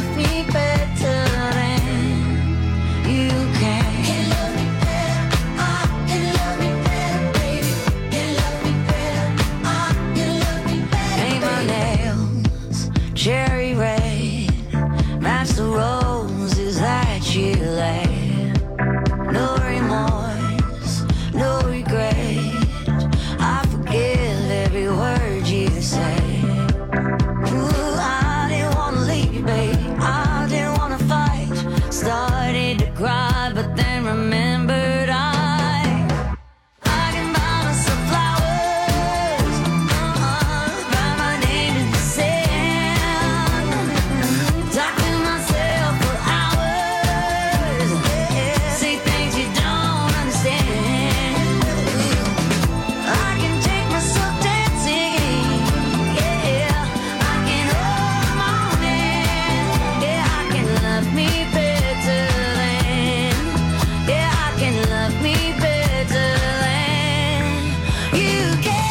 love me better than you can. Can love me better, can love me better, baby. Can love me better, can love me better. Paint my nails cherry red, match the roses that you laid. No remorse, no regret. I forgive every word you say. Ooh, I didn't wanna leave you, babe. I didn't wanna fight. Started to cry, but then remembered I can buy myself flowers. Write my name in the sand. Talk to myself for hours. Say things you don't understand. I can take myself dancing. Yeah, I can hold my own hand. Yeah, I can love me better than. Yeah, I can love me better than you can.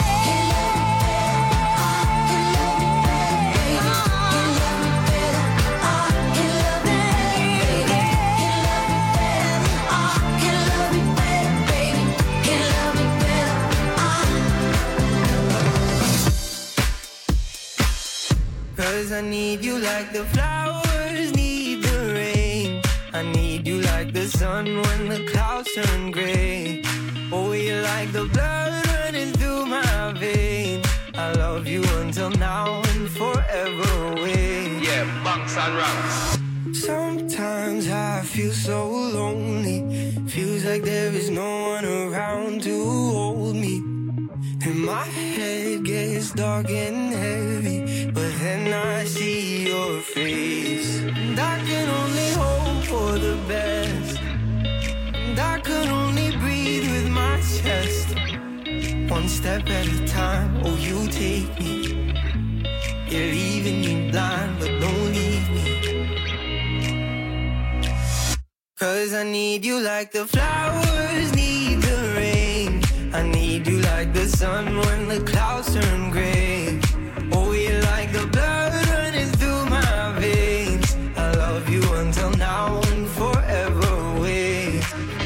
Cause I need you like the flowers need the rain. I need you like the sun when the clouds turn gray. Oh, you're like the blood running through my veins. I love you until now and forever away. Yeah, bunks and ranks. Sometimes I feel so lonely. Feels like there is no one around to hold me. And my head gets dark and heavy, but then I see your face. And I can only hope for the best. And I can only breathe with my chest. One step at a time, oh you take me. You're leaving me blind, but don't leave me. Cause I need you like the flowers need the rain. I need you like the sun when the clouds turn gray. Oh, you're like the blood running through my veins. I love you until now and forever away.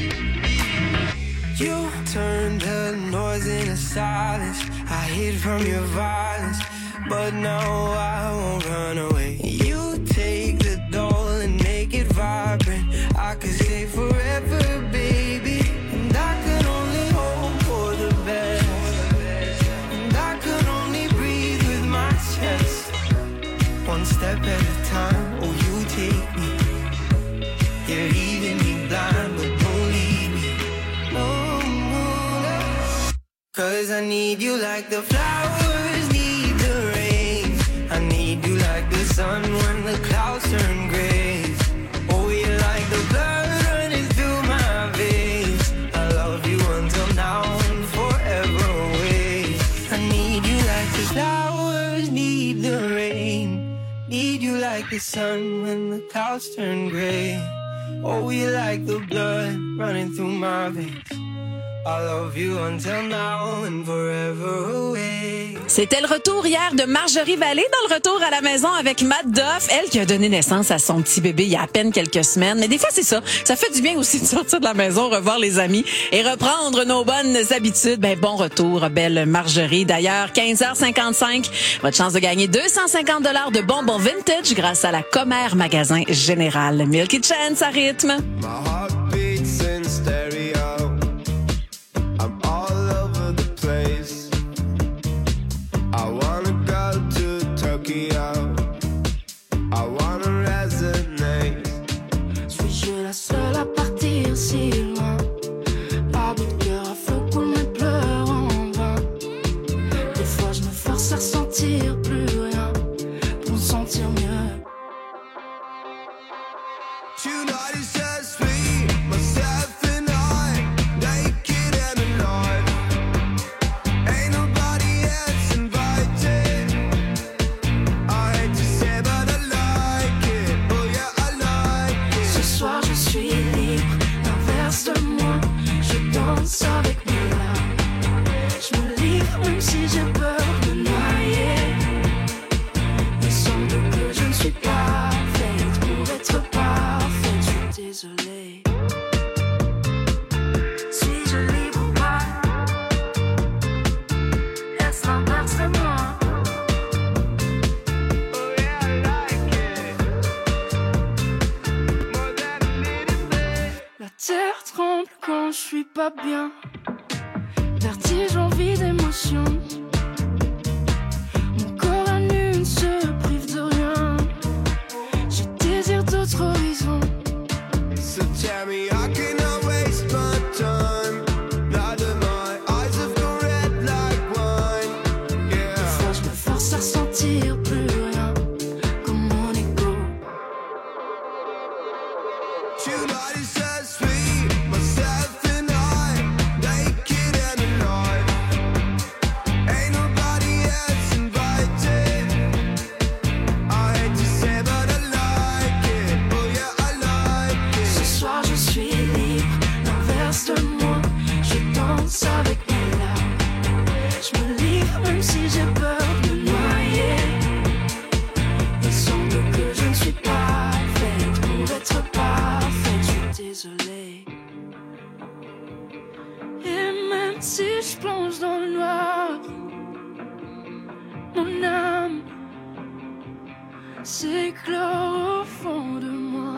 You turned the noise into silence. I hid from your violence, but now I won't run away. You take the doll and make it vibrant. I could stay forever, baby. And I could only hope for the best. And I could only breathe with my chest. One step at a time, oh you take me. You're leaving me blind, but don't leave me. No more. Cause I need you like the flowers need the rain. I need you like the sun when the clouds turn gray. Oh, you're like the blood running through my veins. I love you until now and forever away. I need you like the flowers need the rain. Need you like the sun when the clouds turn gray. Oh, you're like the blood running through my veins. I love you until now and forever away. C'était le retour hier de Marjorie Vallée dans le retour à la maison avec Matt Duff. Elle qui a donné naissance à son petit bébé il y a à peine quelques semaines. Mais des fois, c'est ça. Ça fait du bien aussi de sortir de la maison, revoir les amis et reprendre nos bonnes habitudes. Ben, bon retour, belle Marjorie. D'ailleurs, 15h55, votre chance de gagner 250 $ de bonbons vintage grâce à la Commère Magasin Général. Milky Chance à rythme. My heart beats in stereo. I'm all over the place. I wanna go to Tokyo. I wanna resonate. Suis-je la seule à partir si loin? Pas bout de cœur à feu coule mes pleurs en vain. Des fois je me force à ressentir plus rien pour me sentir mieux. Tonight is just me, myself and I, naked and alive. Ain't nobody else invited. I hate to say but I like it, oh yeah I like it. Ce soir je suis libre, l'inverse de moi. Je danse avec mes larmes. Je me livre même si j'ai peur de me noyer. Il semble que je ne suis pas faite désolée. Suis-je libre ou pas? Est-ce l'inverse de moi? Oh yeah, I like it. More than a little bit. La terre tremble quand je suis pas bien. Vertige, envie d'émotion. Mon corps à nu ne se prive de rien. Je désire d'autres horizons. So tell me I cannot waste my time. Now that my eyes have gone red like wine. Yeah. Des fois je me force à ressentir plus rien. Comme mon ego. Tonight is so sweet, myself and I, naked and alive. Ain't nobody else invited. I hate to say, but I like it. Oh yeah, I like it. Ce soir je suis libre, l'inverse de moi. Je danse avec mes larmes. Je me livre même si j'ai peur de me noyer. Il semble que je ne suis pas faite pour être parfaite. Je suis désolée. Et même si je plonge dans le noir, mon âme s'éclore au fond de moi.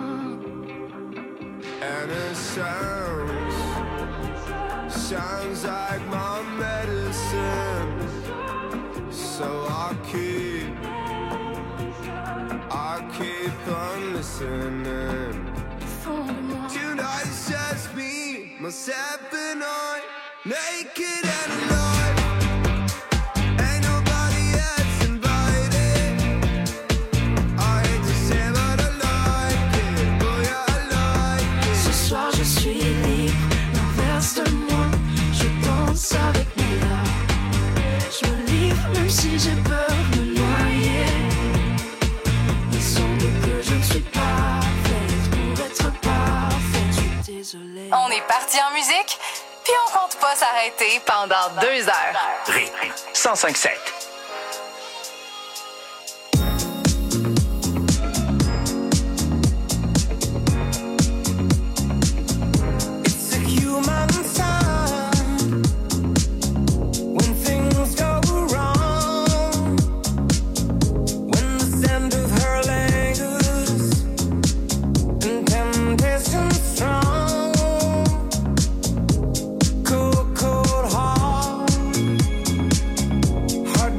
And it sounds like my medicine. So I keep on listening. Fond de moi. Tonight it's just me, myself and I, naked and alive. Ain't nobody else invited. I hate to say, but I like it. Oh yeah, I like it. Ce soir je suis libre, l'inverse de moi. Je danse avec mes larmes. Je me livre même si j'ai peur de me noyer. Il semble que je ne suis pas faite pour être parfaite. Je suis désolée. On est parti en musique, puis on compte pas s'arrêter pendant 2 heures. Rythme 105.7. It's a human sign when things go wrong. When the scent of her lingers and temptation strong. Cold, cold heart, hard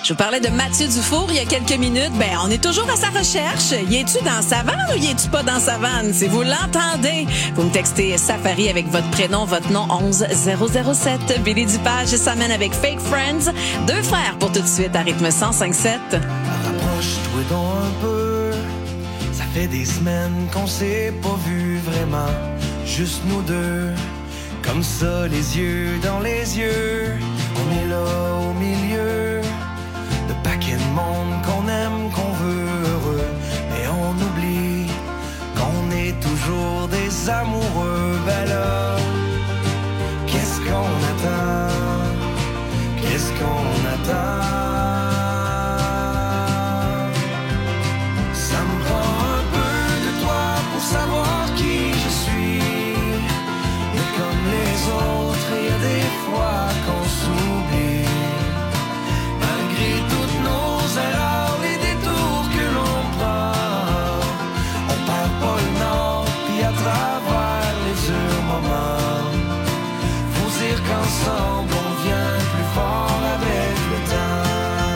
Je vous parlais de Mathieu Dufour il y a quelques minutes. Ben, on est toujours à sa recherche. Y es-tu dans sa vanne ou y es-tu pas dans sa vanne? Si vous l'entendez, vous me textez Safari avec votre prénom, votre nom 11007. Billy Dupage s'amène avec Fake Friends. Deux frères pour tout de suite à rythme 105.7. Rapproche-toi donc un peu. Ça fait des semaines qu'on s'est pas vu vraiment. Juste nous deux. Comme ça, les yeux dans les yeux. On est là au milieu de paquets de monde qu'on aime, qu'on veut heureux. Mais on oublie qu'on est toujours des amoureux. Ben là, qu'est-ce qu'on attend? Qu'est-ce qu'on attend? Ça me prend un peu de toi pour savoir qui je suis. Mais comme les autres, il y a des fois qu'on s'oublie. Malgré toutes nos erreurs, les détours que l'on prend, on perd pas le nord, puis à travers les durs moments, faut dire qu'ensemble on vient plus fort avec le temps.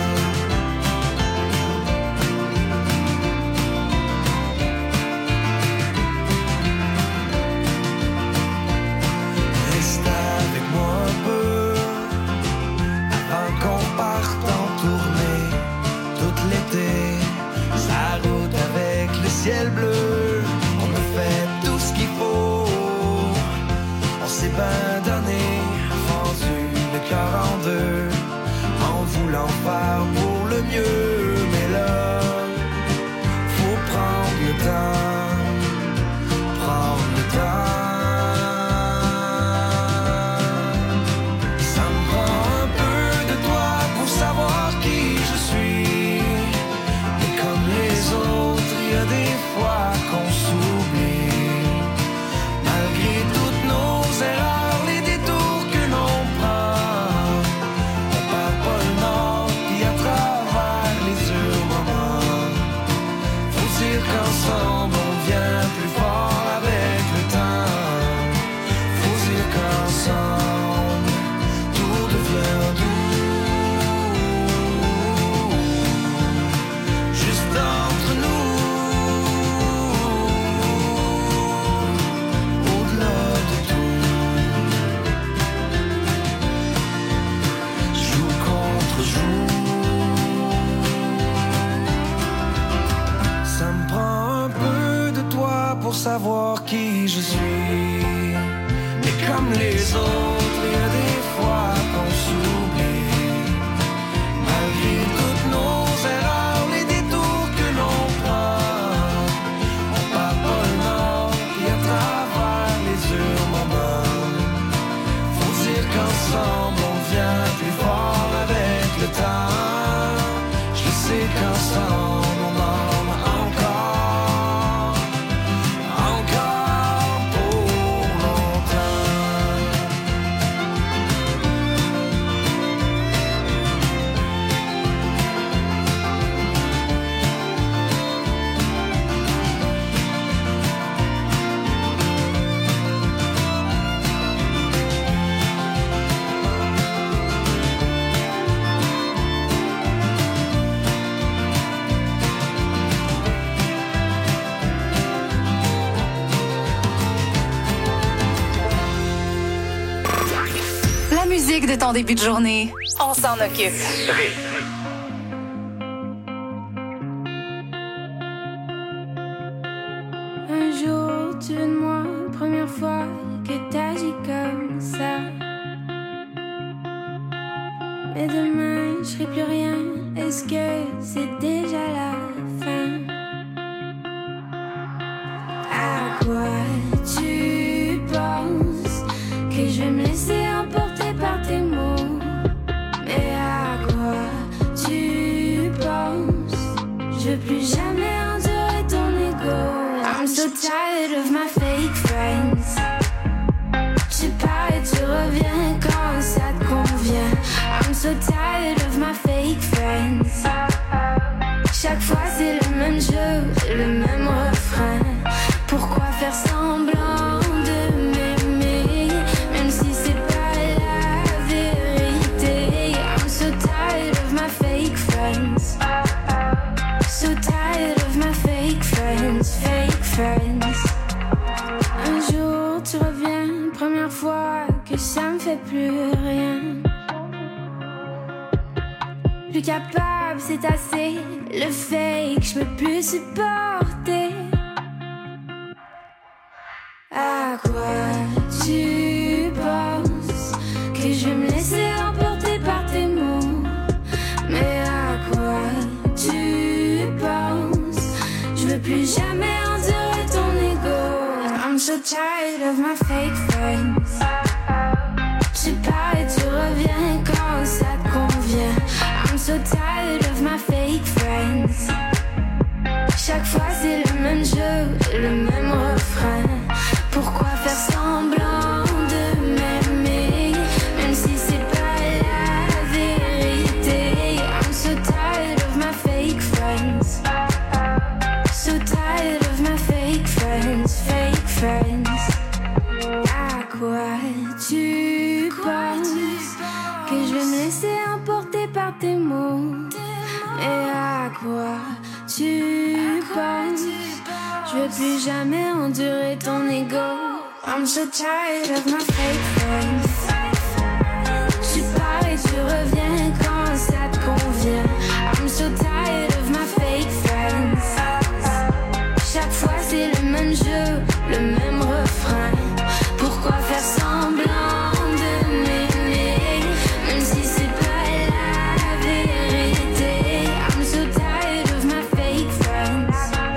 Reste avec moi un peu avant qu'on parte en tournée tout l'été. Sa route avec le ciel bleu, on a fait tout ce qu'il faut. On s'est bien donné, rendu le cœur en deux, en voulant faire pour le mieux. Mais là, faut prendre le temps, prendre le temps. Ça me prend un peu de toi pour savoir qui je suis. Et comme les autres, il y a des fois qu'on s'oublie. Malgré toutes nos erreurs, les détours que l'on prend, on perd pas le nord, puis à travers les durs moments, faut dire qu'ensemble on vient plus fort avec le temps. Faut dire qu'ensemble tout devient doux. Juste entre nous, au-delà de tout. Joue contre joue. Ça me prend un peu de toi pour savoir qui je suis. Mais comme les autres, il y a des fois qu'on s'oublie. Malgré toutes nos erreurs, les détours que l'on prend, on perd pas le nord, et à travers les durs moments, faut dire qu'ensemble on vient plus fort avec le temps. Je sais qu'ensemble on en a encore, encore pour longtemps. La musique de ton début de journée, on s'en occupe. Un jour, tu veux de moi, première fois que t'agis comme ça. Mais demain, je serai plus rien. Est-ce que c'est déjà la fin? À quoi tu penses? Que je vais me laisser emporter par tes mots? Mais à quoi tu penses? Je veux plus jamais endurer ton ego. I'm so tired of my fake friends. Je pars et tu reviens quand ça te convient. I'm so tired of my fake friends. première fois que ça me fait plus rien. Plus capable, c'est assez. Le fake, je peux plus supporter. À quoi tu penses que je vais me laisser emporter par tes mots? Mais à quoi tu penses? Je veux plus jamais endurer ton ego. I'm so tired of my fake friends. Tu pars et tu reviens quand ça te convient. I'm so tired of my fake friends. Chaque fois c'est le même jeu, le même refrain. Pourquoi faire semblant de m'aimer, même si c'est pas la vérité? I'm so tired of my fake friends. So tired of my fake friends, fake friends. À quoi tu penses que je vais me laisser emporter par tes mots? Et à quoi tu penses? Je veux plus jamais endurer ton ego. I'm so tired of my fake friends. Tu pars et tu reviens quand ça te convient. I'm so tired of my fake friends. Chaque fois c'est le même jeu, le même refrain. Pourquoi faire semblant de m'aimer, même si c'est pas la vérité? I'm so tired of my fake friends.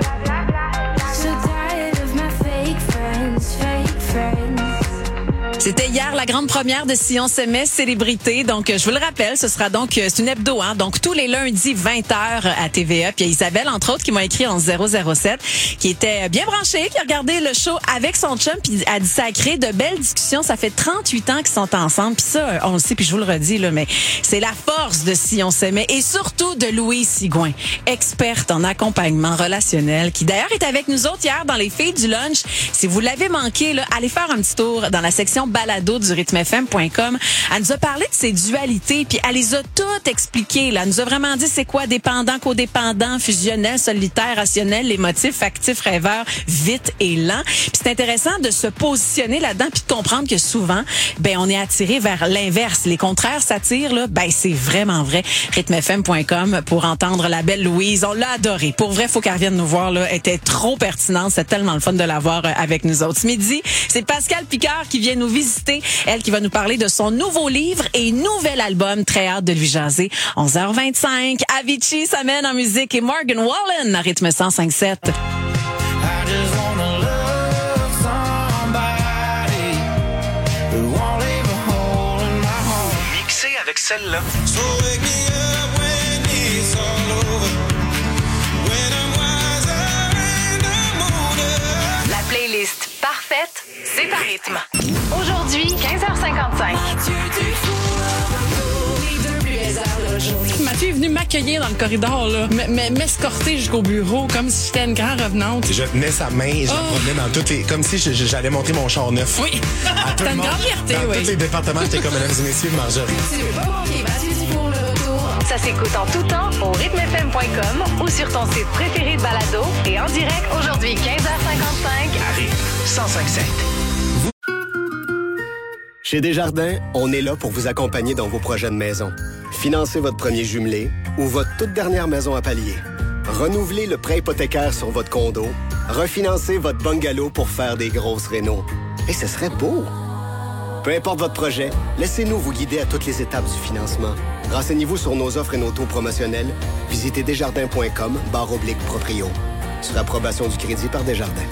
So tired of my fake friends, fake friends. C'était hier la grande première de Si on s'aimait, célébrité. Donc, je vous le rappelle, ce sera donc, c'est une hebdo, hein. Donc, tous les lundis, 20h à TVA. Puis il y a Isabelle, entre autres, qui m'a écrit en 007, qui était bien branchée, qui a regardé le show avec son chum, puis a dit ça a créé de belles discussions. Ça fait 38 ans qu'ils sont ensemble. Puis ça, on le sait, puis je vous le redis, là, mais c'est la force de Si on s'aimait et surtout de Louise Sigouin, experte en accompagnement relationnel, qui d'ailleurs est avec nous autres hier dans les filles du lunch. Si vous l'avez manqué, là, allez faire un petit tour dans la section balado du rythmefm.com. Elle nous a parlé de ses dualités, puis elle les a toutes expliquées. Là. Elle nous a vraiment dit c'est quoi dépendant, codépendant, fusionnel, solitaire, rationnel, émotif, actif, rêveur, vite et lent. Puis c'est intéressant de se positionner là-dedans puis de comprendre que souvent, ben on est attiré vers l'inverse. Les contraires s'attirent, là, ben c'est vraiment vrai. rythmefm.com pour entendre la belle Louise. On l'a adorée. Pour vrai, faut qu'elle revienne nous voir. Là, elle était trop pertinente. C'est tellement le fun de la voir avec nous autres. Ce midi, c'est Pascal Picard qui vient nous visiter. Elle qui va nous parler de son nouveau livre et nouvel album. Très hâte de lui jaser. 11h25. Avicii s'amène en musique et Morgan Wallen à rythme 105.7. I just wanna love somebody who won't leave a hole in my heart. Mixé avec celle-là. So wake me up when it's all over. When I'm wiser and I'm older. La playlist parfaite, c'est à rythme. Aujourd'hui, 15h55. Mathieu est venu m'accueillir dans le corridor, là, m'escorter jusqu'au bureau comme si j'étais une grande revenante. Je tenais sa main et je la promenais dans toutes les... Comme si j'allais montrer mon char neuf. Oui. À tout T'as le une monde. grande fierté, Dans oui. tous les départements, j'étais comme mesdames et messieurs Marjorie. Ça s'écoute en tout temps au rythmefm.com ou sur ton site préféré de balado et en direct aujourd'hui 15h55 À rythme 105.7. Chez Desjardins, on est là pour vous accompagner dans vos projets de maison. Financez votre premier jumelé ou votre toute dernière maison à palier. Renouvelez le prêt hypothécaire sur votre condo. Refinancez votre bungalow pour faire des grosses rénos. Et ce serait beau! Peu importe votre projet, laissez-nous vous guider à toutes les étapes du financement. Renseignez-vous sur nos offres et nos taux promotionnels. Visitez desjardins.com/proprio. Sur approbation du crédit par Desjardins.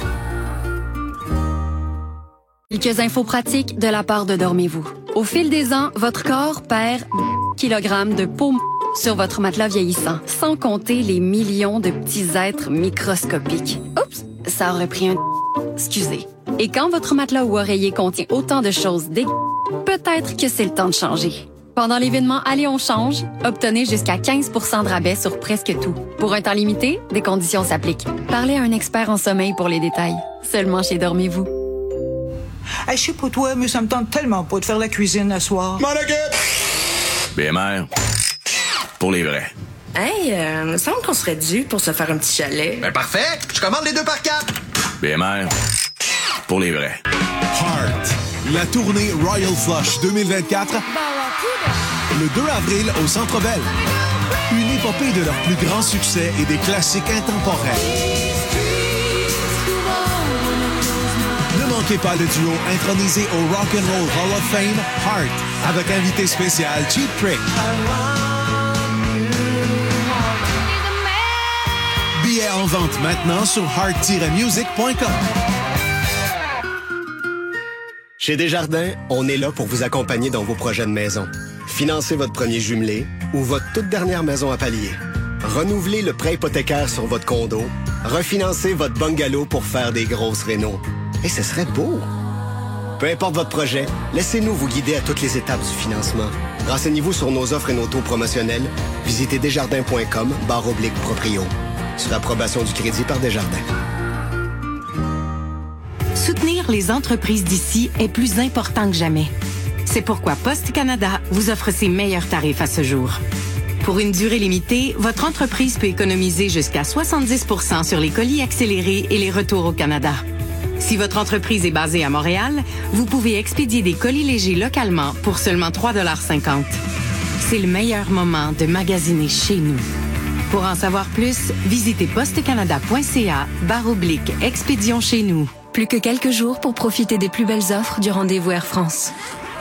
Quelques infos pratiques de la part de Dormez-vous. Au fil des ans, votre corps perd kilogrammes de peau sur votre matelas vieillissant, sans compter les millions de petits êtres microscopiques. Oups, ça aurait pris un... Excusez. Et quand votre matelas ou oreiller contient autant de choses peut-être que c'est le temps de changer. Pendant l'événement Allez, on change, obtenez jusqu'à 15 % de rabais sur presque tout. Pour un temps limité, des conditions s'appliquent. Parlez à un expert en sommeil pour les détails. Seulement chez Dormez-vous. Hey, je sais pas toi, mais ça me tente tellement pas de faire la cuisine à soir. BMR, pour les vrais. Hey, me semble qu'on serait dû pour se faire un petit chalet. Ben parfait, je commande les 2 par 4. BMR, pour les vrais. Heart. La tournée Royal Flush 2024, le 2 avril au Centre Bell. Une épopée de leurs plus grands succès et des classiques intemporels. Ne manquez pas le duo intronisé au Rock'n'Roll Hall of Fame, Heart, avec invité spécial Cheap Trick. Billets en vente maintenant sur heart-music.com. Chez Desjardins, on est là pour vous accompagner dans vos projets de maison. Financez votre premier jumelé ou votre toute dernière maison à palier. Renouvelez le prêt hypothécaire sur votre condo. Refinancez votre bungalow pour faire des grosses rénos. Et ce serait beau! Peu importe votre projet, laissez-nous vous guider à toutes les étapes du financement. Renseignez-vous sur nos offres et nos taux promotionnels. Visitez desjardins.com/proprio. Sur approbation du crédit par Desjardins. Soutenir les entreprises d'ici est plus important que jamais. C'est pourquoi Poste Canada vous offre ses meilleurs tarifs à ce jour. Pour une durée limitée, votre entreprise peut économiser jusqu'à 70% sur les colis accélérés et les retours au Canada. Si votre entreprise est basée à Montréal, vous pouvez expédier des colis légers localement pour seulement 3,50 $. C'est le meilleur moment de magasiner chez nous. Pour en savoir plus, visitez postecanada.ca/expédition chez nous. Plus que quelques jours pour profiter des plus belles offres du rendez-vous Air France.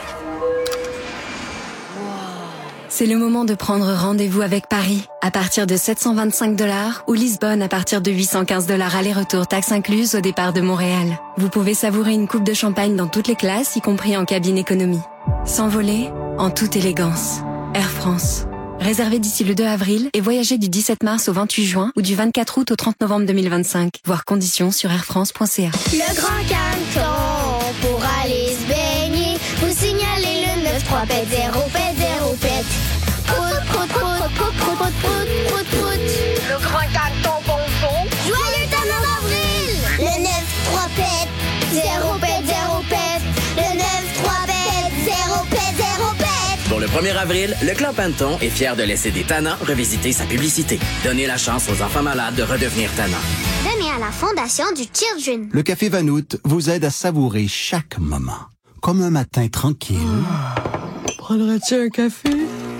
C'est le moment de prendre rendez-vous avec Paris à partir de 725 $ ou Lisbonne à partir de 815 $ aller-retour taxes incluses au départ de Montréal. Vous pouvez savourer une coupe de champagne dans toutes les classes, y compris en cabine économie. S'envoler en toute élégance. Air France. Réservé d'ici le 2 avril et voyagez du 17 mars au 28 juin ou du 24 août au 30 novembre 2025. Voir conditions sur airfrance.ca. Le Grand Canton pour aller se baigner. Vous signalez le 93 pète 0 pète 0 pète. Prout, prout, prout, prout, prout, prout, prout, prout. Le Grand Canton bonbon. Joyeux talent d'avril. Le 93 pète 0 pète 0 pète. Le 93 pète 0 pète 0 pète. Pour le 1er avril, le Clan Panton est fier de laisser des tannants revisiter sa publicité. Donnez la chance aux enfants malades de redevenir tannants. Donné à la Fondation du Children. Le Café Vanout vous aide à savourer chaque moment. Comme un matin tranquille. Prendrais-tu un café?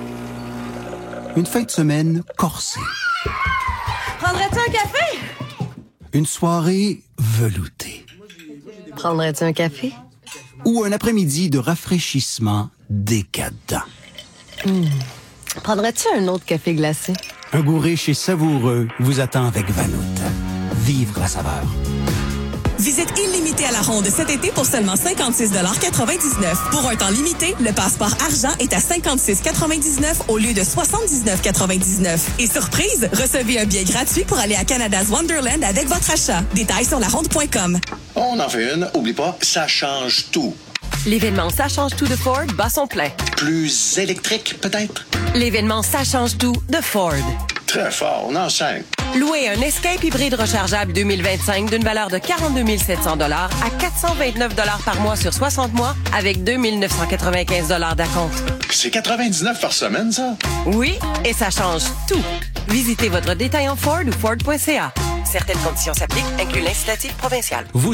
Une fin de semaine corsée. Prendrais-tu un café? Une soirée veloutée. Prendrais-tu un café? Ou un après-midi de rafraîchissement décadent. Prendrais-tu un autre café glacé? Un goût riche et savoureux vous attend avec Vanout. Vivre la saveur. Visite illimitée à la ronde cet été pour seulement 56,99 $. Pour un temps limité, le passeport argent est à 56,99 € au lieu de 79,99 €. Et surprise, recevez un billet gratuit pour aller à Canada's Wonderland avec votre achat. Détails sur laronde.com. On en fait une. Oublie pas, ça change tout. L'événement Ça change tout de Ford bat son plein. Plus électrique, peut-être? L'événement Ça change tout de Ford. Très fort, on enchaîne. Louez un Escape hybride rechargeable 2025 d'une valeur de 42 700 $ à 429 $ par mois sur 60 mois avec 2 995 $ d'acompte. C'est 99 par semaine, ça? Oui, et ça change tout. Visitez votre détaillant Ford ou Ford.ca. Certaines conditions s'appliquent, inclut l'incitatif provincial. Vous...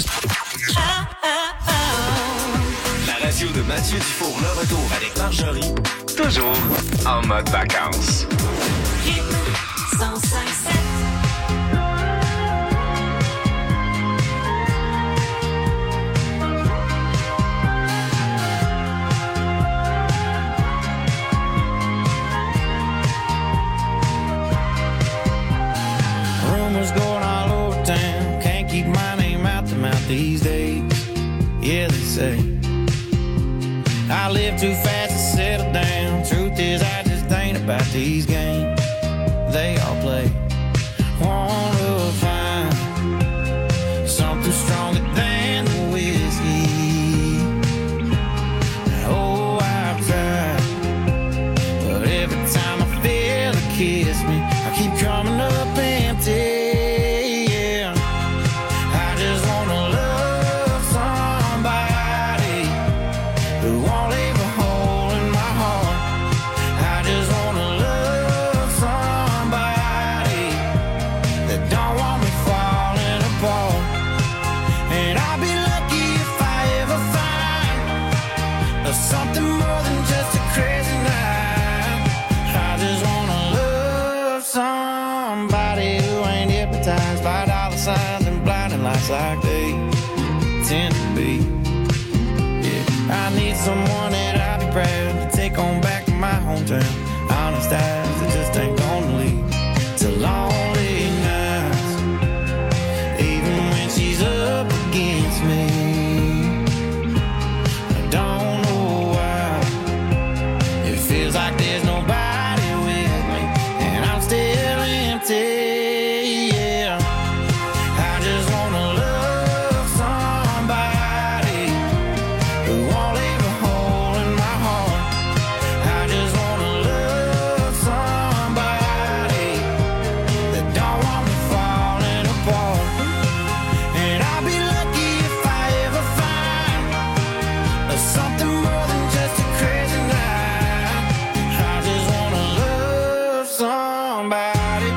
La radio de Mathieu Dufour, le retour avec Marjorie. Toujours en mode vacances. 105.7. Rumors going all over town. Can't keep my name out the mouth these days. Yeah, they say I live too fast to settle down. Truth is, I just ain't about these games they all play. Wanna find something stronger than the whiskey. Oh, I've tried, but every time I feel it kiss me, I keep coming up empty. Yeah, I just wanna love somebody who won't leave a hole in my heart. I just wanna love somebody that don't want me falling apart. And I'll be lucky if I ever just like they tend to be. Yeah, I need someone that I'll be proud to take on back to my hometown. Honest eyes that just ain't gonna lead to lonely nights, even when she's up against me. I don't know why it feels like there's nobody with me, and I'm still empty. Yeah, I just wanna love somebody who won't leave a hole in my heart. I just wanna love somebody that don't want me falling apart. And I'll be lucky if I ever find something more than just a crazy night. I just wanna love somebody.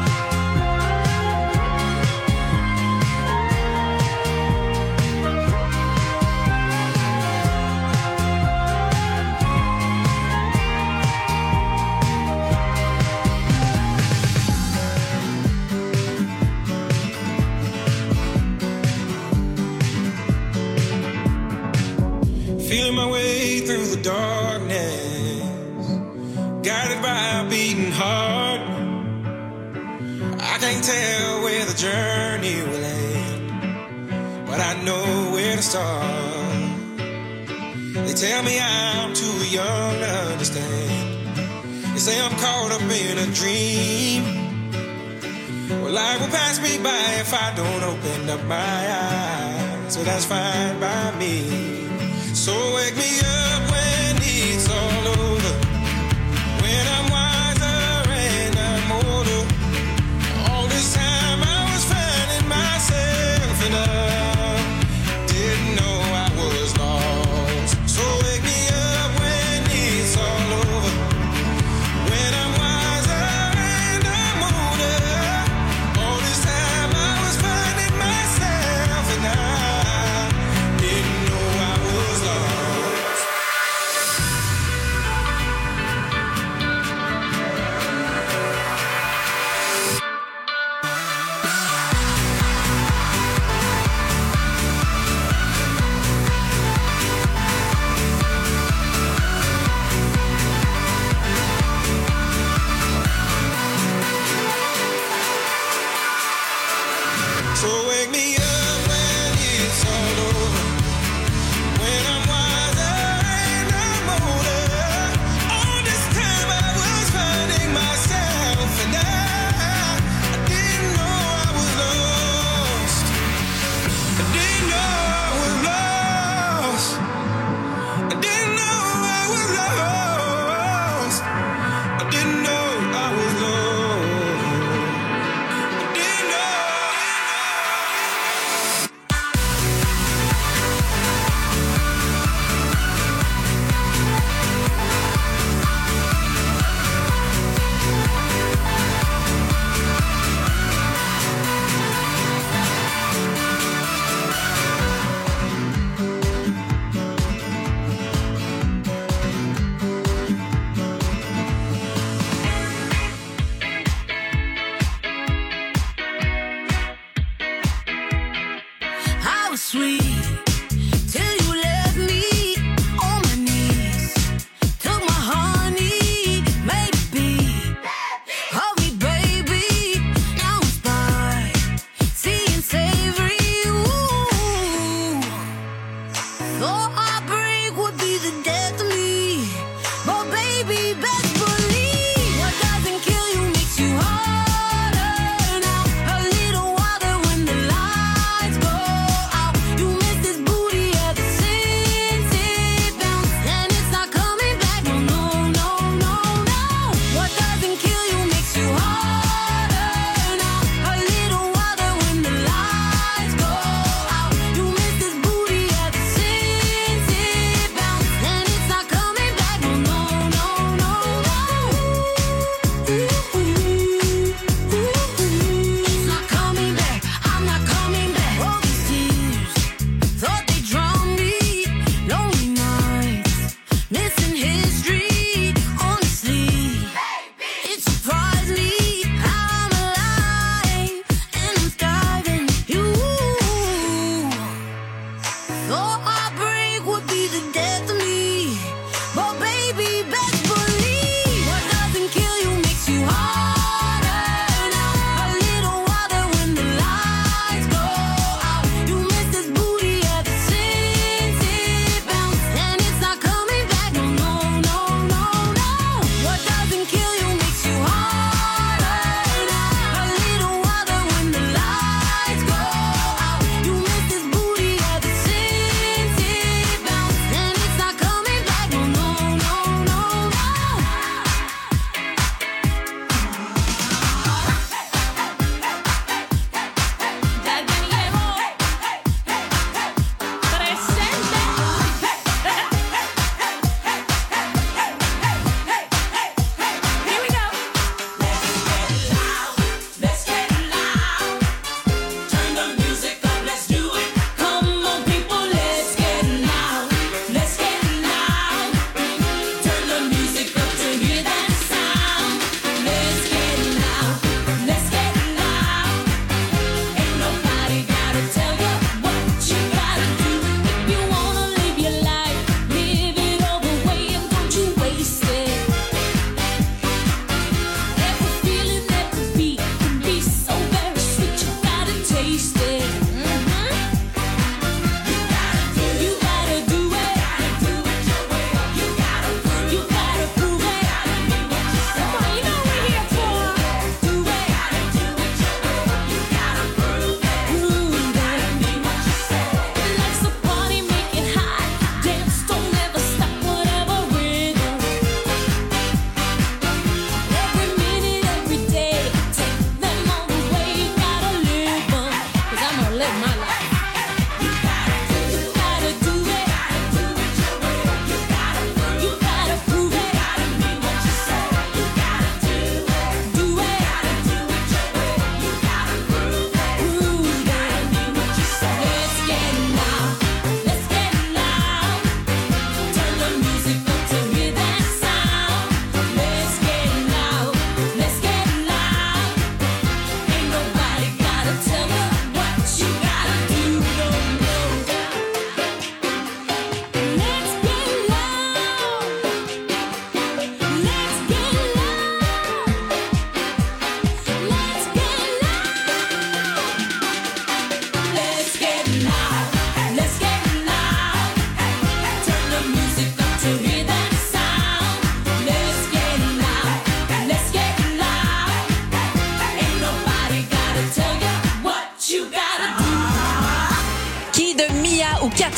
Feeling my way through the darkness, guided by a beating heart. I can't tell where the journey will end, but I know where to start. They tell me I'm too young to understand. They say I'm caught up in a dream. Well, life will pass me by if I don't open up my eyes, so that's fine by me. So wake me up when it's all over, when I'm wiser and I'm older. All this time I was finding myself and I didn't know I was lost. So wake me up when it's all over, when I'm wiser and I'm older. All this time I was finding myself and I didn't know I was lost.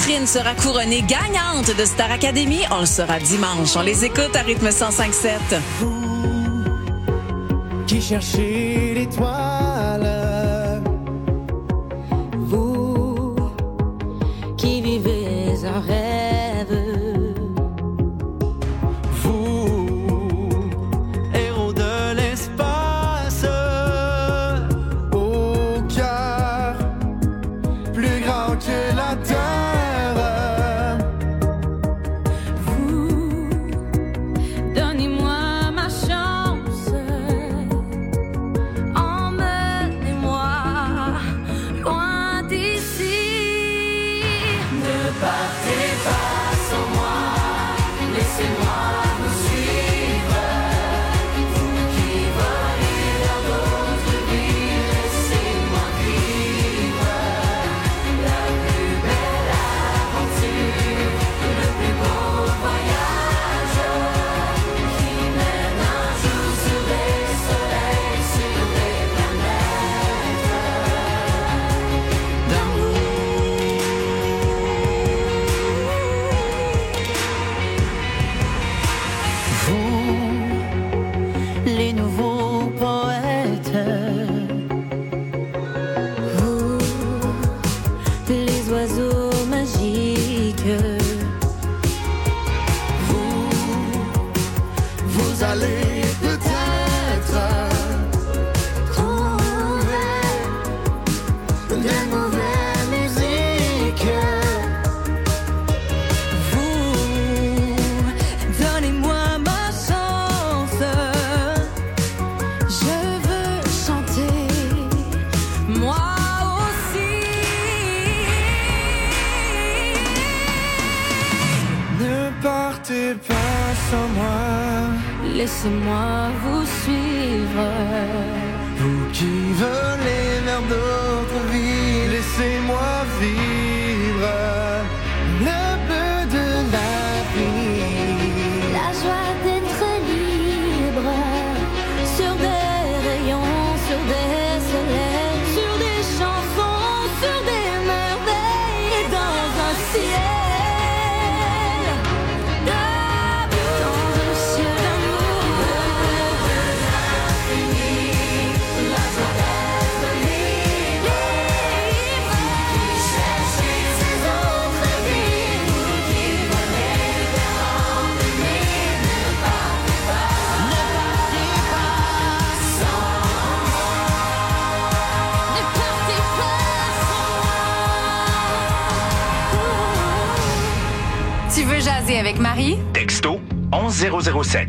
Catherine sera couronnée gagnante de Star Academy. On le saura dimanche. On les écoute à rythme 105.7. Qui cherchez l'étoile, vous qui vivez un rêve, vous héros de l'espace, au cœur plus grand que la terre, Vous, donnez-moi ma chance. Emmenez-moi loin d'ici. Ne partez pas sans moi. Laissez-moi vous suivre. Vous qui volez vers d'autres vies, laissez-moi vivre la plus belle aventure, le plus beau voyage qui mène un jour sur des soleils, sur des planètes vous les nouveaux poètes, vous, les oiseaux magiques, vous allez peut-être trouver des nouvelles musiques. vous, donnez-moi ma chance. Je veux chanter, moi aussi. Ne partez pas sans moi, Laissez-moi vous suivre. vous qui volez vers d'autres vies, laissez-moi vivre le peu de la vie. La joie d'être libre, sur des rayons, sur des soleils, sur des chansons, sur des merveilles, et dans un ciel d'amour, dans un ciel d'amour. La joie d'être libre, qui cherchez ces autres vies, vous qui volez vers l'ennemi, ne partez pas sans moi. Ne partez pas sans moi. Tu veux jaser avec Marie? Texto 11007.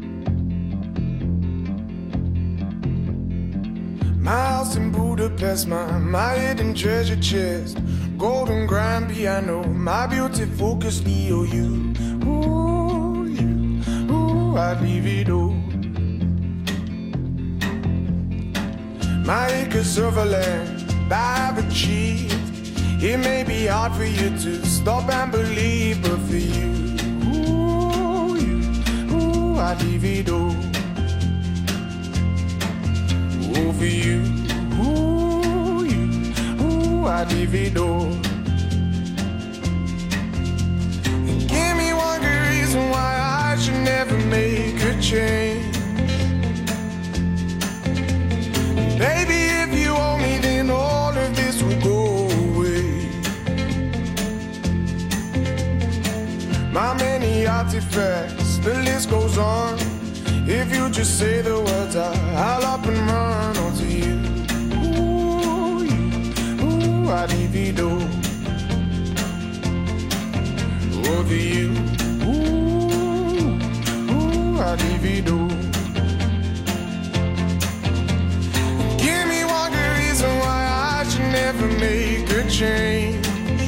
My house in Budapest, my hidden treasure chest, golden grand piano, my beauty focus EOU. Ooh, you, ooh, I'd leave it all. My acres of land I've achieved. It may be hard for you to stop and believe, but for you, I'd leave it all. Oh, for you, I'd leave it all. And give me one good reason why I should never make a change. Baby, if you owe me, then all of this will go away. My many artifacts, the list goes on. If you just say the words, I'll up and run onto you. Ooh, I'd leave it all. Over you. Ooh, I'd leave it all. Give me one good reason why I should never make a change.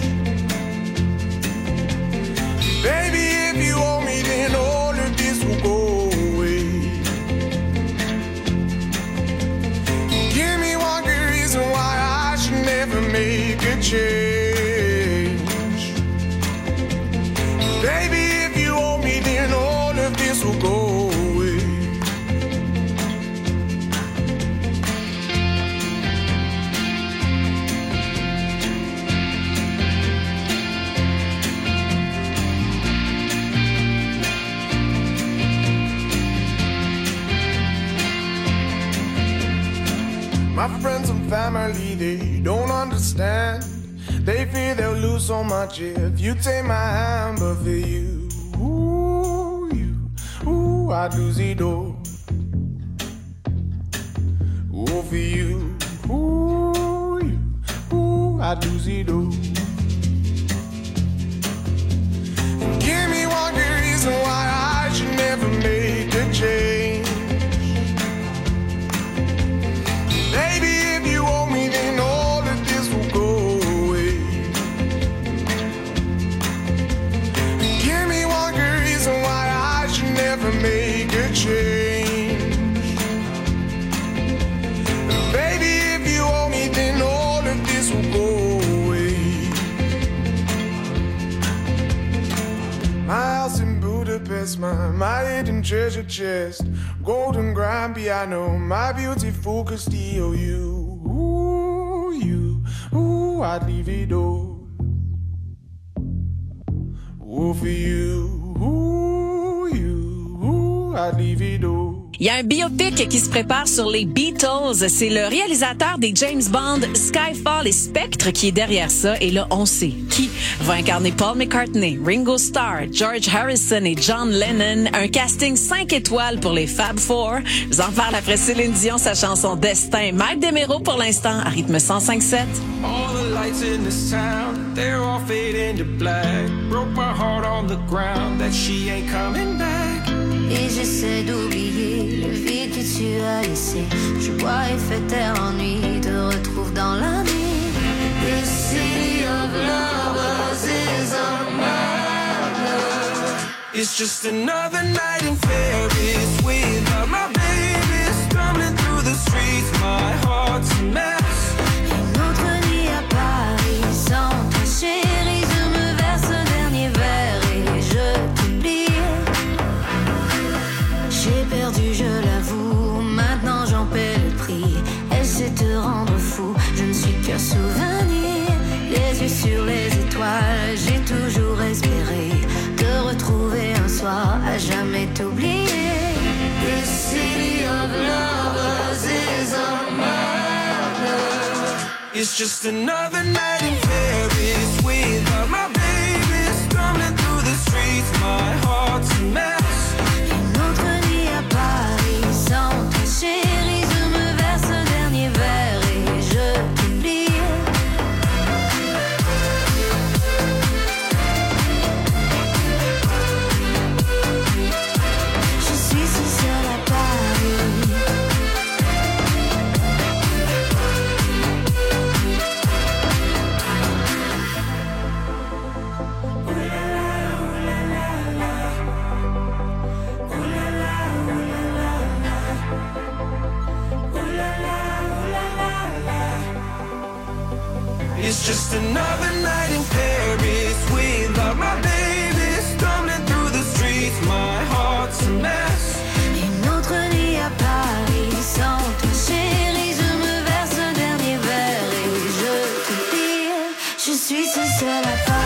Baby, if you owe me, then all of this will go away. Give me one good reason why I should never make a change. Baby, My friends and family, they don't understand. They fear they'll lose so much if you take my hand. But for you, I'd lose it all. Oh, for you, I'd lose it all. Give me one good reason why I should never make a change. Baby, if you owe me, then all of this will go away. Give me one good reason why I should never make a change. Baby, if you owe me, then all of this will go away. My house in Budapest, my hidden treasure chest, golden grand piano, my beautiful Castillo. I'd leave it all. Oh, for you, I'd leave it all. Il y a un biopic qui se prépare sur les Beatles. C'est le réalisateur des James Bond, Skyfall et Spectre qui est derrière ça. Et là, on sait qui va incarner Paul McCartney, Ringo Starr, George Harrison et John Lennon. Un casting 5 étoiles pour les Fab Four. Je vous en parle après Céline Dion, sa chanson Destin. Mike Desméraud pour l'instant, à rythme 105.7. All the lights in this town, they're all fading to black. Broke my heart on the ground that she ain't coming back. Et j'essaie d'oublier le vide que tu as laissé. Je bois et fais taire l'ennui, te retrouve dans la nuit. The city of lovers is a murder. It's just another night in Paris without my baby. Stumbling through the streets, my heart's a mess. Une autre nuit à Paris sans toi chérie. Je me verse le dernier verre et je t'oublie. J'ai perdu, je l'avoue, maintenant j'en paie le prix. Essaie de te rendre fou, je ne suis qu'un souvenir. Les yeux sur les étoiles, j'ai toujours espéré te retrouver un soir, à jamais t'oublier. The city of lovers is a murder. It's just another night in Paris without my baby. Stumbling through the streets, my heart's a mess. Paris sans toi chérie, je me verse le dernier verre et je t'oublie. Je suis si seule à Paris. It's just another night in Paris without my baby. Stumbling through the streets, my heart's a mess. Une autre nuit à Paris sans toi chérie, je me verse le dernier verre et je t'oublie. Je suis si seule à Paris.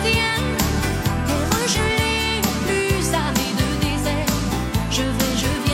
Je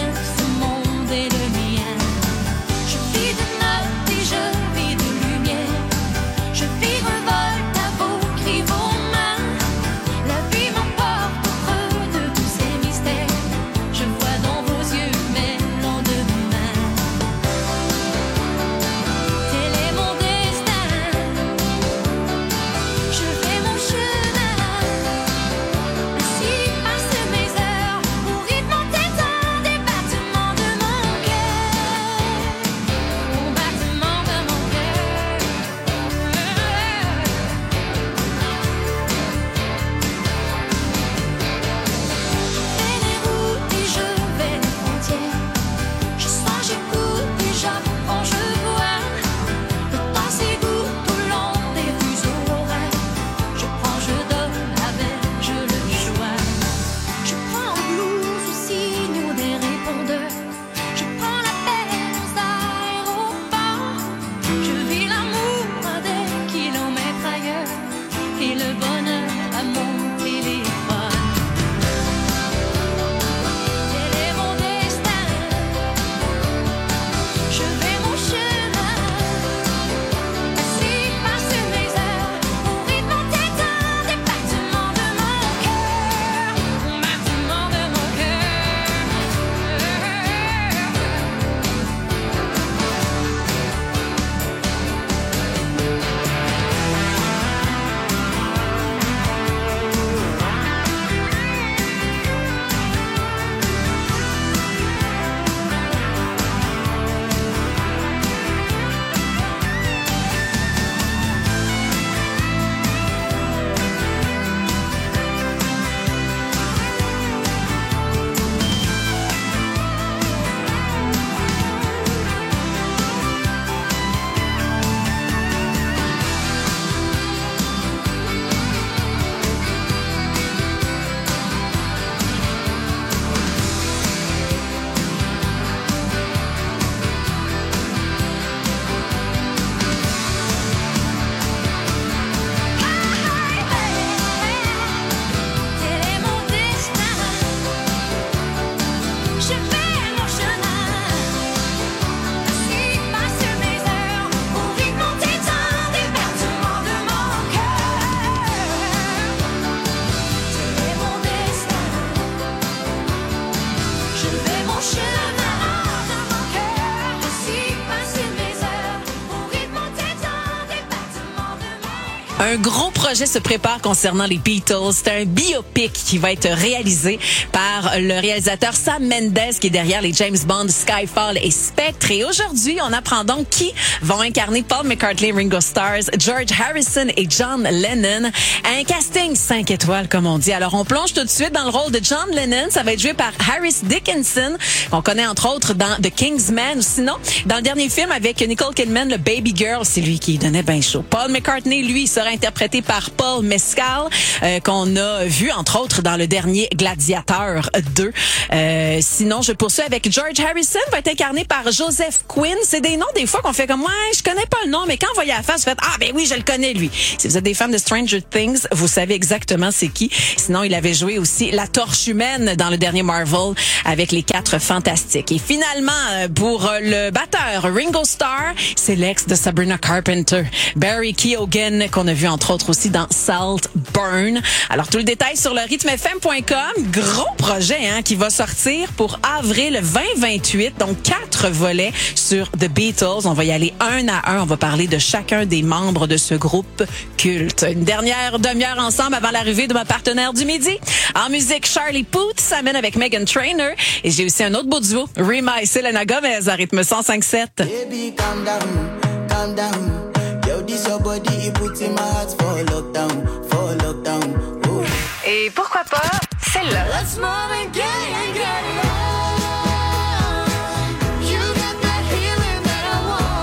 Un gros projet se prépare concernant les Beatles. C'est un biopic qui va être réalisé par le réalisateur Sam Mendes qui est derrière les James Bond, Skyfall et Spectre. Et aujourd'hui, on apprend donc qui vont incarner Paul McCartney, Ringo Starr, George Harrison et John Lennon. Un casting 5 étoiles, comme on dit. Alors, on plonge tout de suite dans le rôle de John Lennon. Ça va être joué par Harris Dickinson, qu'on connaît entre autres dans The Kingsman. Sinon, dans le dernier film avec Nicole Kidman, le Baby Girl, c'est lui qui donnait bien chaud. Paul McCartney, lui, sera interprété par Paul Mescal, qu'on a vu entre autres dans le dernier Gladiateur 2. Sinon, je poursuis avec George Harrison, va être incarné par Joseph Quinn. C'est des noms des fois qu'on fait comme ouais, je connais pas le nom, mais quand vous voyez la face, vous faites ah ben oui, je le connais lui. Si vous êtes des fans de Stranger Things, vous savez exactement c'est qui. Sinon, il avait joué aussi la Torche humaine dans le dernier Marvel avec les 4 Fantastiques. Et finalement, pour le batteur Ringo Starr, c'est l'ex de Sabrina Carpenter, Barry Keoghan, qu'on a vu entre autres aussi dans Saltburn. Alors tout le détail sur le rythmefm.com. Gros projet qui va sortir pour avril 2028, donc 4 volets sur The Beatles. On va y aller un à un. On va parler de chacun des membres de ce groupe culte. Une dernière demi-heure ensemble avant l'arrivée de ma partenaire du midi. En musique, Charlie Puth s'amène avec Meghan Trainor. Et j'ai aussi un autre beau duo, Rema et Selena Gomez à rythme 105.7. Baby, calm down, calm down. Yo, this your body, it puts in my heart for lockdown, for lockdown. Ooh. Et pourquoi pas celle-là? Let's move and get it on. You got that feeling that I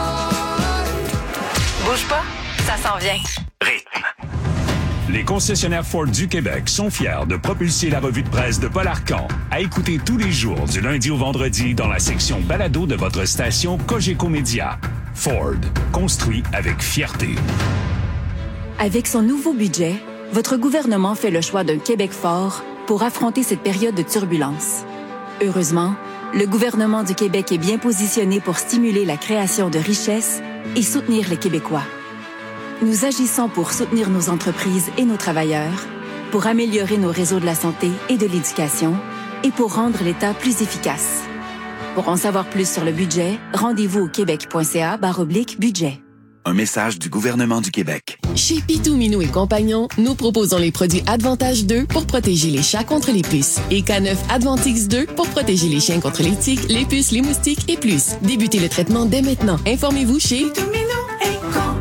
want. Bouge pas, ça s'en vient. Rythme. Les concessionnaires Ford du Québec sont fiers de propulser la revue de presse de Paul Arcand à écouter tous les jours du lundi au vendredi dans la section balado de votre station Cogeco Média. Ford, construit avec fierté. Avec son nouveau budget, votre gouvernement fait le choix d'un Québec fort pour affronter cette période de turbulence. Heureusement, le gouvernement du Québec est bien positionné pour stimuler la création de richesses et soutenir les Québécois. Nous agissons pour soutenir nos entreprises et nos travailleurs, pour améliorer nos réseaux de la santé et de l'éducation et pour rendre l'État plus efficace. Pour en savoir plus sur le budget, rendez-vous au québec.ca/budget. Un message du gouvernement du Québec. Chez Pitou Minou et Compagnons, nous proposons les produits Advantage 2 pour protéger les chats contre les puces et K9 Advantix 2 pour protéger les chiens contre les tiques, les puces, les moustiques et plus. Débutez le traitement dès maintenant. Informez-vous chez Pitou Minou et Compagnons.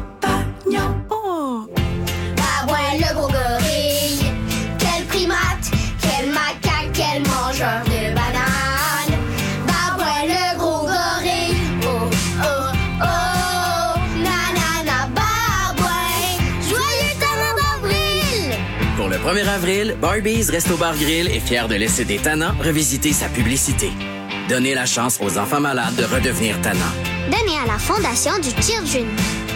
Ah ouais, le gros gorille. Quel primate, quel macaque, quel mangeur de bananes. Bah ouais, le gros gorille. Oh, oh, oh. Nanana, bah ouais. Joyeux talent d'avril. Pour le 1er avril, Barbies Resto Bar Grill est fier de laisser des tannants revisiter sa publicité. Donnez la chance aux enfants malades de redevenir tannants. Donné à la Fondation du Children.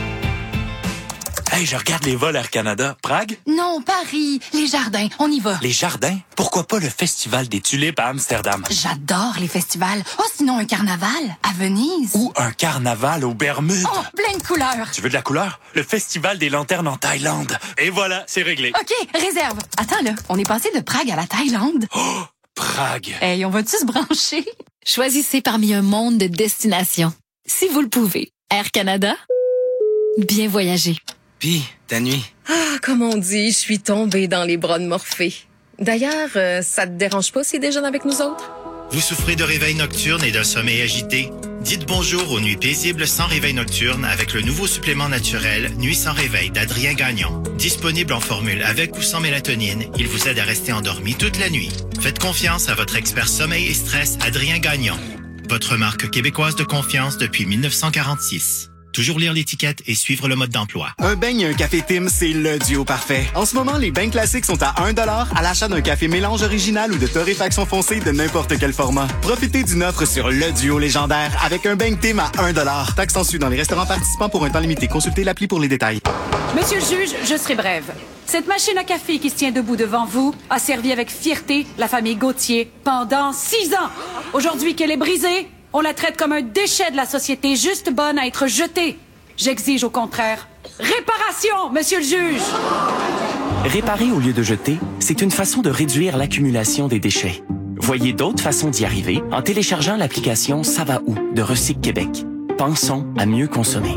Hey, je regarde les vols Air Canada. Prague? Non, Paris. Les Jardins. On y va. Les Jardins? Pourquoi pas le Festival des Tulipes à Amsterdam? J'adore les festivals. Oh, sinon un carnaval à Venise. Ou un carnaval aux Bermudes. Oh, plein de couleurs. Tu veux de la couleur? Le Festival des Lanternes en Thaïlande. Et voilà, c'est réglé. OK, réserve. Attends, là. On est passé de Prague à la Thaïlande. Oh, Prague. Hey, on va-tu se brancher? Choisissez parmi un monde de destinations. Si vous le pouvez. Air Canada. Bien voyager. Pis, ta nuit? Ah, comme on dit, je suis tombée dans les bras de Morphée. D'ailleurs, ça te dérange pas s'il déjeune avec nous autres? Vous souffrez de réveil nocturne et d'un sommeil agité? Dites bonjour aux nuits paisibles sans réveil nocturne avec le nouveau supplément naturel Nuit sans réveil d'Adrien Gagnon. Disponible en formule avec ou sans mélatonine, il vous aide à rester endormi toute la nuit. Faites confiance à votre expert sommeil et stress Adrien Gagnon. Votre marque québécoise de confiance depuis 1946. Toujours lire l'étiquette et suivre le mode d'emploi. Un beigne et un café Tim, c'est le duo parfait. En ce moment, les beignes classiques sont à 1$ à l'achat d'un café mélange original ou de torréfaction foncée de n'importe quel format. Profitez d'une offre sur le duo légendaire avec un beigne Tim à 1$. Taxe en su dans les restaurants participants pour un temps limité. Consultez l'appli pour les détails. Monsieur le juge, je serai brève. Cette machine à café qui se tient debout devant vous a servi avec fierté la famille Gauthier pendant 6 ans. Aujourd'hui qu'elle est brisée, on la traite comme un déchet de la société, juste bonne à être jetée. J'exige au contraire réparation, monsieur le juge. Réparer au lieu de jeter, c'est une façon de réduire l'accumulation des déchets. Voyez d'autres façons d'y arriver en téléchargeant l'application Ça va où de Recycle Québec. Pensons à mieux consommer.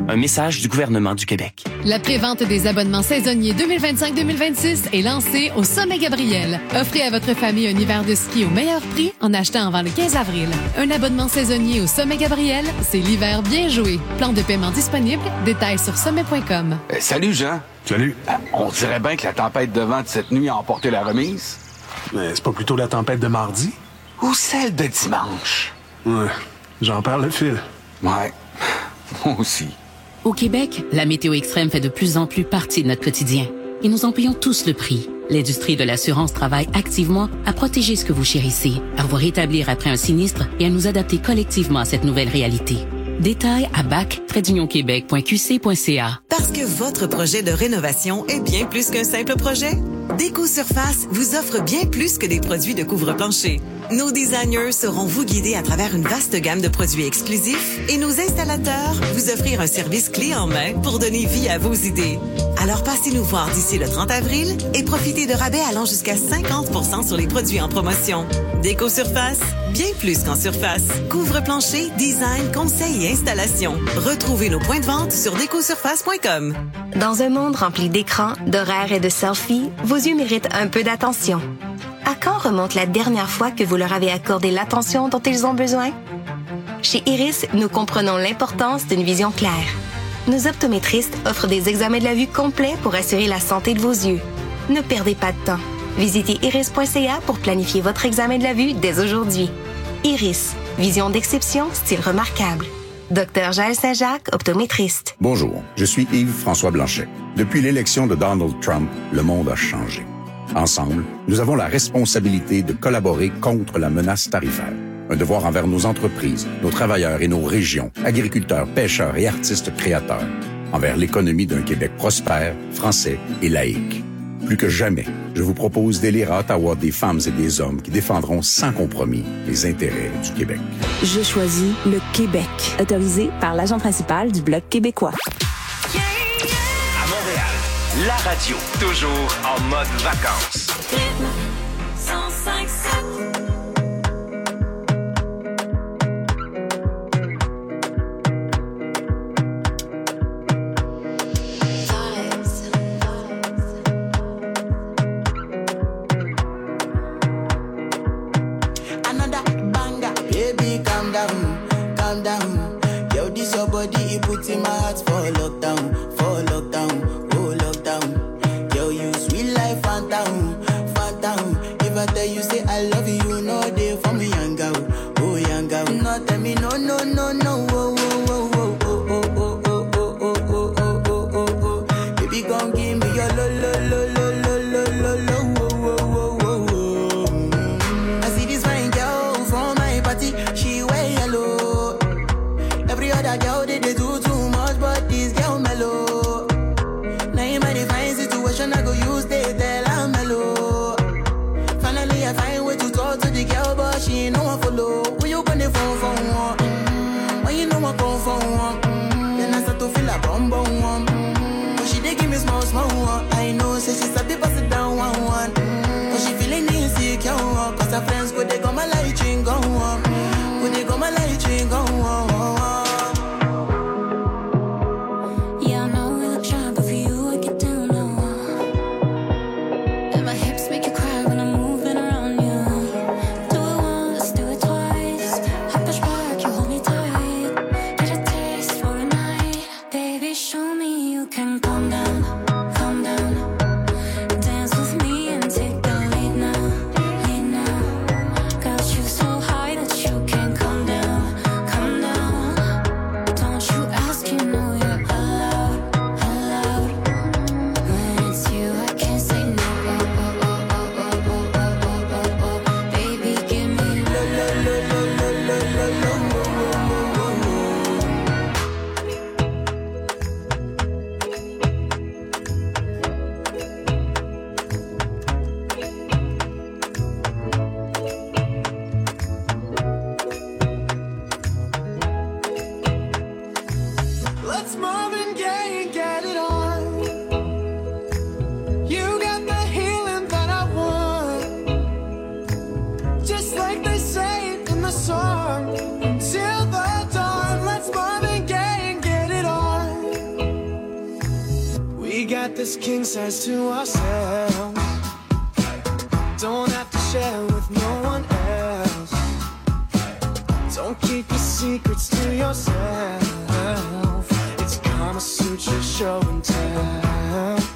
Un message du gouvernement du Québec. La prévente des abonnements saisonniers 2025-2026 est lancée au Sommet Gabriel. Offrez à votre famille un hiver de ski au meilleur prix en achetant avant le 15 avril. Un abonnement saisonnier au Sommet Gabriel, c'est l'hiver bien joué. Plan de paiement disponible, détails sur sommet.com. Salut Jean. Salut. On dirait bien que la tempête de vent de cette nuit a emporté la remise. Mais c'est pas plutôt la tempête de mardi? Ou celle de dimanche? Ouais, j'en parle le fil. Ouais, moi aussi. Au Québec, la météo extrême fait de plus en plus partie de notre quotidien. Et nous en payons tous le prix. L'industrie de l'assurance travaille activement à protéger ce que vous chérissez, à vous rétablir après un sinistre et à nous adapter collectivement à cette nouvelle réalité. Détails à bac-québec.qc.ca. Parce que votre projet de rénovation est bien plus qu'un simple projet, Déco-Surface vous offre bien plus que des produits de couvre-plancher. Nos designers sauront vous guider à travers une vaste gamme de produits exclusifs et nos installateurs vous offrir un service clé en main pour donner vie à vos idées. Alors passez nous voir d'ici le 30 avril et profitez de rabais allant jusqu'à 50% sur les produits en promotion. Déco-Surface, bien plus qu'en surface. Couvre-plancher, design, conseil et installation. Retrouvez nos points de vente sur décosurface.com. Dans un monde rempli d'écrans, d'horaires et de selfies, vos yeux méritent un peu d'attention. À quand remonte la dernière fois que vous leur avez accordé l'attention dont ils ont besoin? Chez Iris, nous comprenons l'importance d'une vision claire. Nos optométristes offrent des examens de la vue complets pour assurer la santé de vos yeux. Ne perdez pas de temps. Visitez iris.ca pour planifier votre examen de la vue dès aujourd'hui. Iris, vision d'exception, style remarquable. Dr Jaël Saint-Jacques, optométriste. Bonjour, je suis Yves-François Blanchet. Depuis l'élection de Donald Trump, le monde a changé. Ensemble, nous avons la responsabilité de collaborer contre la menace tarifaire. Un devoir envers nos entreprises, nos travailleurs et nos régions, agriculteurs, pêcheurs et artistes créateurs. Envers l'économie d'un Québec prospère, français et laïque. Plus que jamais, je vous propose d'élire à Ottawa des femmes et des hommes qui défendront sans compromis les intérêts du Québec. Je choisis le Québec. Autorisé par l'agent principal du Bloc québécois. À Montréal, la radio, toujours en mode vacances. Rythme 105.7. In my heart for lockdown, oh lockdown. Girl, you sweet life, phantom. If I tell you say I love you, you know they for me, young girl, oh young girl. No tell me no, oh. Baby, come give me your lo. I see this fine girl from my party, she wear yellow. Every other girl they do. I go use they tell I'm mellow. Finally I find way to talk to the girl, but she ain't no one follow. Who you gonna phone for one? When you know I come for one, then I start to feel a bum one. But she dey give me small one. I know, say she's a bit pass it down one. But she feeling insecure, cause her friends go they go my light ring go on. Go they go my light ring go on. this king size to ourselves. Don't have to share with no one else. Don't keep your secrets to yourself. It's Kama Sutra show and tell.